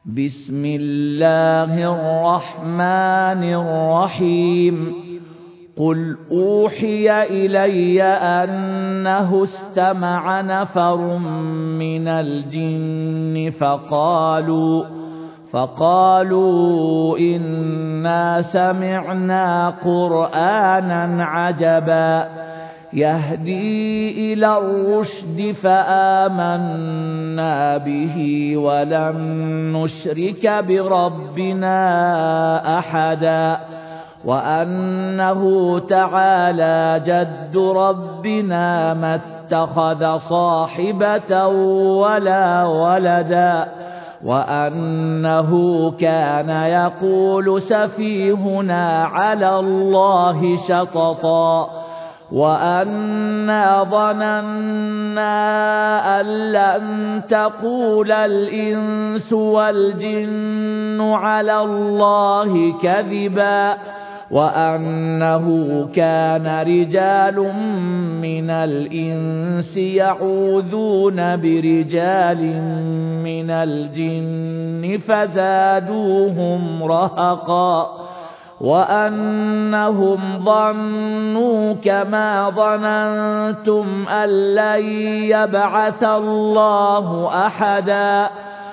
بسم الله الرحمن الرحيم قل أوحي إلي أنه استمع نفر من الجن فقالوا إنا سمعنا قرآنا عجبا يهدي إلى الرشد فآمنا به ولن نشرك بربنا أحدا وأنه تعالى جد ربنا ما اتخذ صاحبة ولا ولدا وأنه كان يقول سفيهنا على الله شططا وأنا ظننا أن لن تقول الإنس والجن على الله كذبا وأنه كان رجال من الإنس يعوذون برجال من الجن فزادوهم رهقا وأنهم ظنوا كما ظننتم أن لن يبعث الله أحدا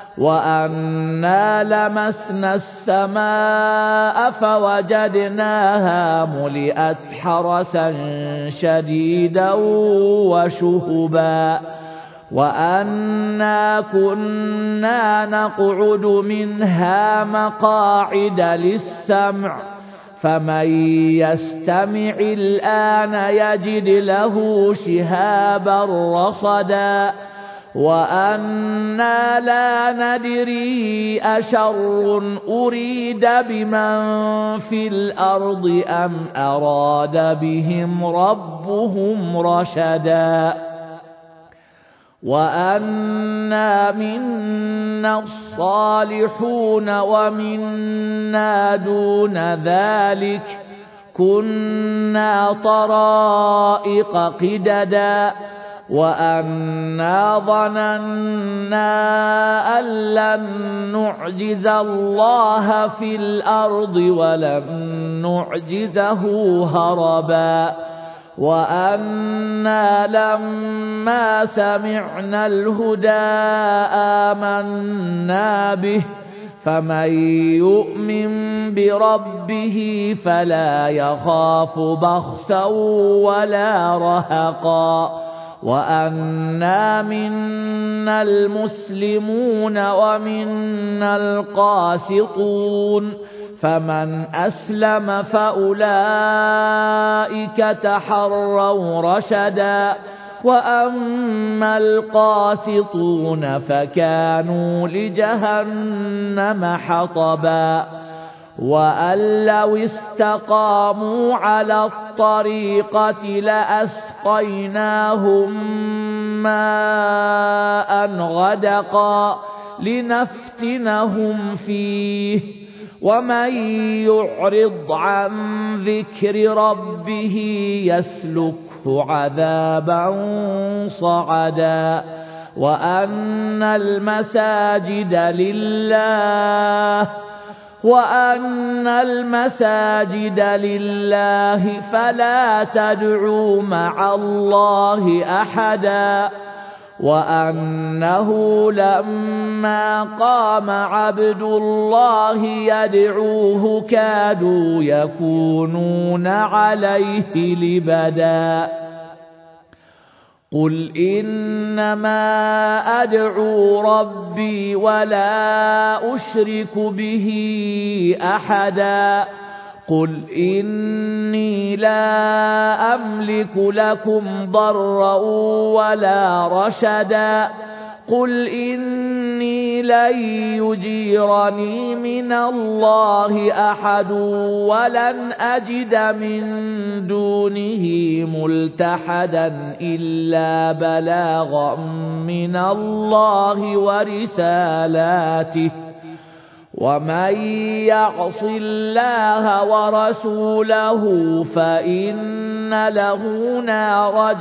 وأنا لمسنا السماء فوجدناها ملئت حرسا شديدا وشهبا وأنا كنا نقعد منها مقاعد للسمع فمن يستمع الآن يجد له شهابا رصدا وأنا لا ندري أشر أريد بمن في الأرض أم أراد بهم ربهم رشدا وأنا منا الصالحون ومنا دون ذلك كنا طرائق قددا وأنا ظننا أن لن نعجز الله في الأرض ولن نعجزه هربا وأنا لما سمعنا الهدى آمنا به فمن يؤمن بربه فلا يخاف بخسا ولا رهقا وأنا منا المسلمون ومنا القاسطون فمن أسلم فأولئك تحروا رشدا وأما القاسطون فكانوا لجهنم حطبا وأن لو استقاموا على الطريقة لأسقيناهم ماء غدقا لنفتنهم فيه ومن يعرض عن ذكر ربه يسلكه عذابا صعدا وأن المساجد لله فلا تدعوا مع الله أحدا وأنه لما قام عبد الله يدعوه كادوا يكونون عليه لبدا قل إنما أدعو ربي ولا أشرك به أحدا قل إني لا أملك لكم ضرا ولا رشدا قل إني لن يجيرني من الله أحد ولن أجد من دونه ملتحدا إلا بلاغا من الله ورسالاته ومن يعص الله ورسوله فإن له نار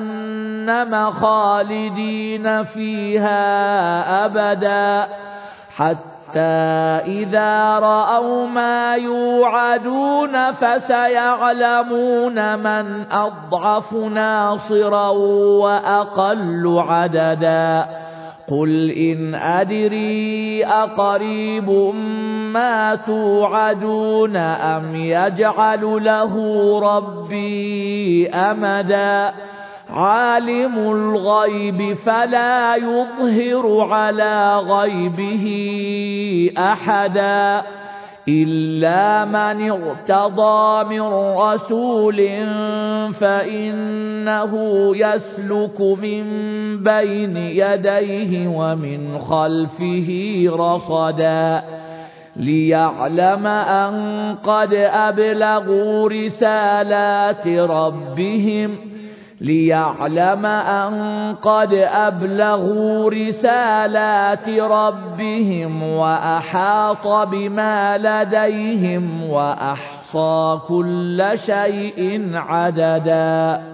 جهنم خالدين فيها أبدا حتى إذا رأوا ما يوعدون فسيعلمون من أضعف ناصرا وأقل عددا قل إن أدري أقريب ما توعدون أم يجعل له ربي أمدا عالم الغيب فلا يظهر على غيبه أحدا إلا من ارتضى من رسول فإنه يسلك من بين يديه ومن خلفه رصدا ليعلم أن قد أبلغوا رسالات ربهم وأحاط بما لديهم وأحصى كل شيء عددا.